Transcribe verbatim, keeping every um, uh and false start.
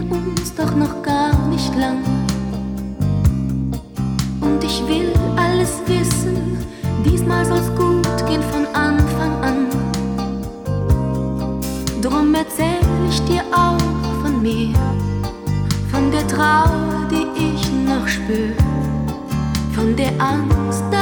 uns doch noch gar nicht lang. Und ich will alles wissen, diesmal soll's gut gehen von Anfang an. Drum erzähl ich dir auch von mir, von der Trauer, die ich noch spür, von der Angst,